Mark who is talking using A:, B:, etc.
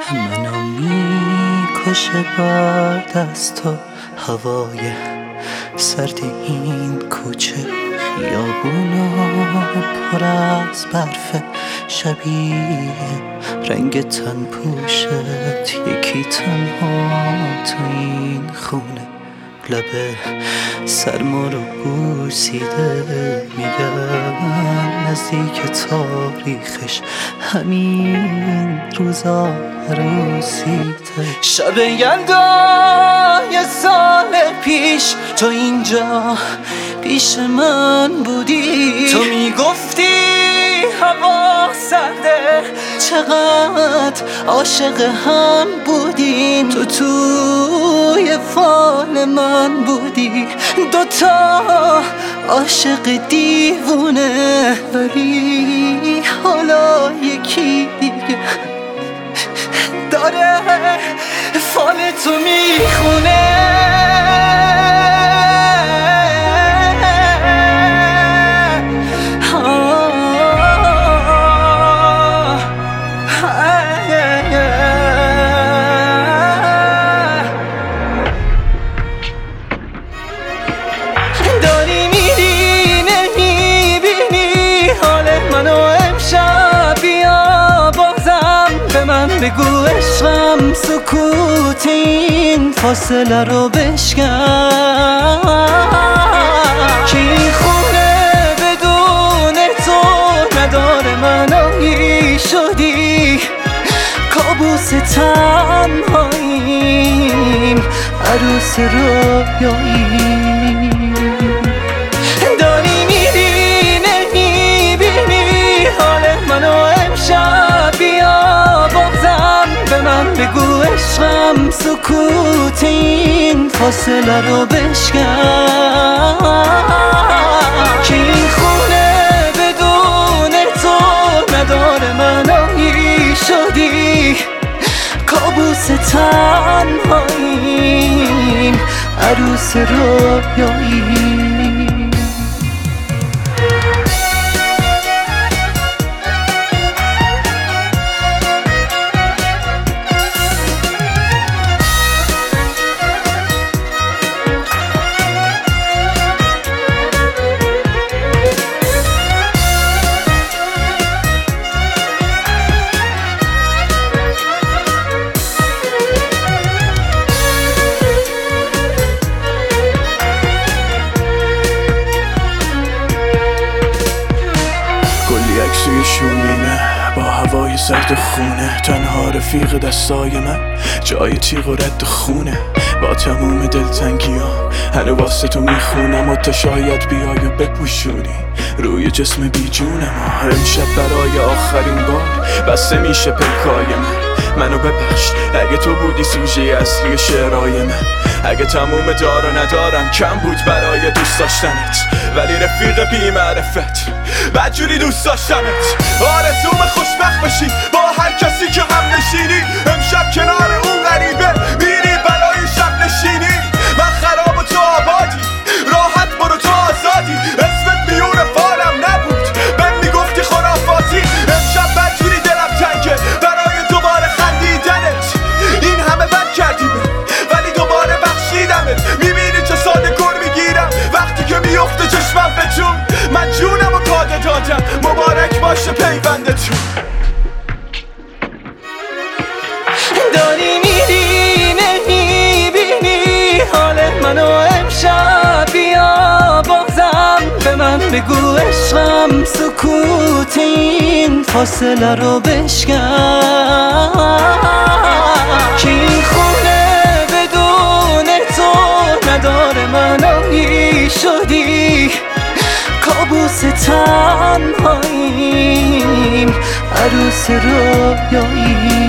A: منو میکشه باد از تو هوای سرد این کوچه، خیابونا پر از برف، شبیه رنگ تن پوشت، یکی تنها تو این خونه، لب سرما رو بوسیده، میگن نزدیک تاریخش همین روزا عروسیته. شب یلدا یه سال پیش تو اینجا پیش من بودی، تو میگفتی هوا سرده، چقدر عاشق هم بودیم، تو توی فال من بودی، دوتا عاشق دیوونه، ولی حالا یکی دیگه داره فال تو میخونه. داری میری نمیبینی حال منو امشب، بیا بازم به من بگو عشقم، سکوت این فاصله رو بشکن، که این خونه بدون تو نداره منایی، شدی کابوس تنهاییم، عروس رویایی. داری میری نمیبینی حال منو امشب، بیا بازم به من بگو عشقم، سکوت این فاصله رو بشکن، که این خونه بدون تو نداره منایی، شدی کابوس تنهاییم، عروس رویایی.
B: عکسوی شومینه با هوای سرد خونه، تنها رفیق دستای من جای تیغ و رد خونه، با تموم دلتنگیام هنو واسه تو میخونم، و تا شاید بیای و بپوشونی روی جسم بیجونم. امشب برای آخرین بار بسته میشه پیکای منو ببخش اگه تو بودی سوژه اصلی شعرهای من، اگه تموم دار و ندارم کم بود برای دوست داشتنت، ولی رفیق بی معرفت بدجوری دوست داشتنت. آرزوم خوشبخت بشی با هر کسی که هم نشینی، امشب کنار اون غریبه میری برای شب نشینی، من خراب و تو آبادی، راحت برو تو آزادی، اسمت میون فالم نبود بهم میگفتی خرافاتی، امشب بدجوری دلم تنگه برای دوباره خندیدنت، این همه بد کردیم ولی دوباره بخشیدمت، میبینی چه ساده کن میگیرم وقتی که میفته چشمم به جون، من جونم و کاده دادم، مبارک باشه پیوندتون.
A: داری میری نمیبینی حال منو امشب، بیا بازم به من بگو عشقم، سکوت این فاصله رو بشکن، که این خونه بدون تو نداره منایی، شدی کابوس تنهاییم، عروس رویایی.